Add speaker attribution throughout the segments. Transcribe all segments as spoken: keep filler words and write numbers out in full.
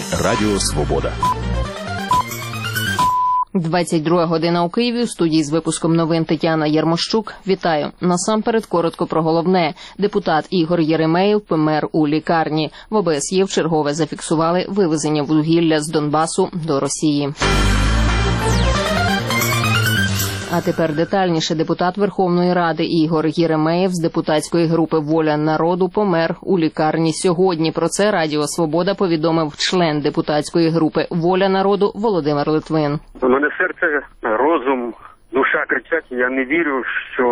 Speaker 1: Радіо Свобода.
Speaker 2: двадцять друга година у Києві. У студії з випуском новин Тетяна Єрмощук. Вітаю. Насамперед коротко про головне. Депутат Ігор Єремеєв помер у лікарні. В ОБСЄ вчергове зафіксували вивезення вугілля з Донбасу до Росії. А тепер детальніше. Депутат Верховної Ради Ігор Єремеєв з депутатської групи «Воля народу» помер у лікарні сьогодні. Про це Радіо Свобода повідомив член депутатської групи «Воля народу» Володимир Литвин.
Speaker 3: У мене серце, розум, душа кричать. Я не вірю, що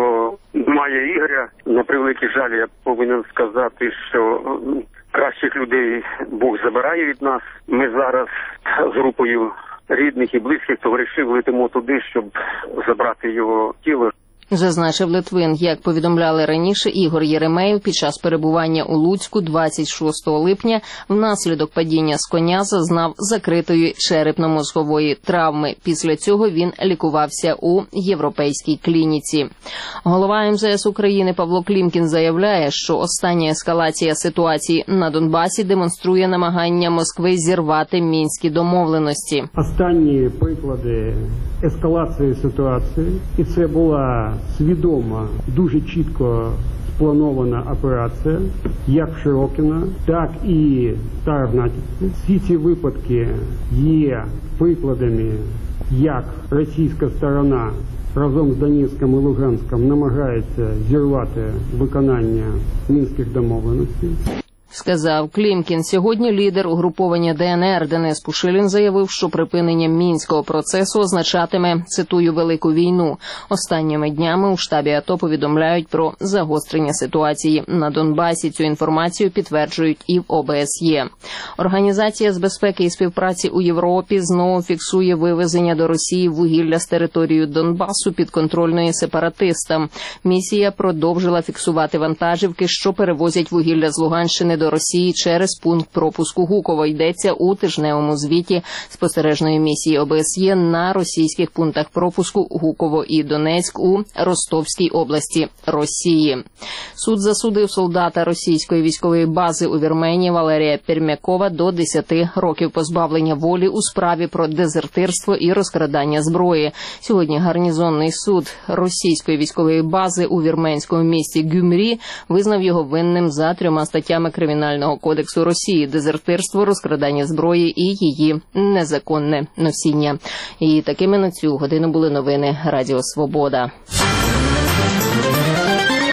Speaker 3: немає Ігоря. На превеликий жаль, я повинен сказати, що кращих людей Бог забирає від нас. Ми зараз з групою рідних і близьких товаришів летимо туди, щоб забрати його тіло.
Speaker 2: Зазначив Литвин. Як повідомляли раніше, Ігор Єремеєв під час перебування у Луцьку двадцять шостого липня внаслідок падіння з коня зазнав закритої черепно-мозгової травми. Після цього він лікувався у європейській клініці. Голова ем зе ес України Павло Клімкін заявляє, що остання ескалація ситуації на Донбасі демонструє намагання Москви зірвати мінські домовленості.
Speaker 4: Останні приклади ескалації ситуації, і це була свідома, дуже чітко спланована операція, як в Широкіно, так і в Старогнатівці. Всі ці випадки є прикладами, як російська сторона разом з Донецьком і Луганськом намагається зірвати виконання мінських домовленостей.
Speaker 2: Сказав Клімкін. Сьогодні лідер угруповання де ен ер Денис Пушилін заявив, що припинення мінського процесу означатиме, цитую, велику війну. Останніми днями у штабі АТО повідомляють про загострення ситуації на Донбасі. Цю інформацію підтверджують і в о бе ес є. Організація з безпеки і співпраці у Європі знову фіксує вивезення до Росії вугілля з території Донбасу підконтрольної сепаратистам. Місія продовжила фіксувати вантажівки, що перевозять вугілля з Луганщини до до Росії через пункт пропуску Гуково. Йдеться у тижневому звіті спостережної місії о бе ес є на російських пунктах пропуску Гуково і Донецьк у Ростовській області Росії. Суд засудив солдата російської військової бази у Вірменії Валерія Пермякова до десяти років позбавлення волі у справі про дезертирство і розкрадання зброї. Сьогодні гарнізонний суд російської військової бази у вірменському місті Гюмрі визнав його винним за трьома статтями Кримінального кодексу Росії: дезертирство, розкрадання зброї і її незаконне носіння. І такими на цю годину були новини Радіо Свобода.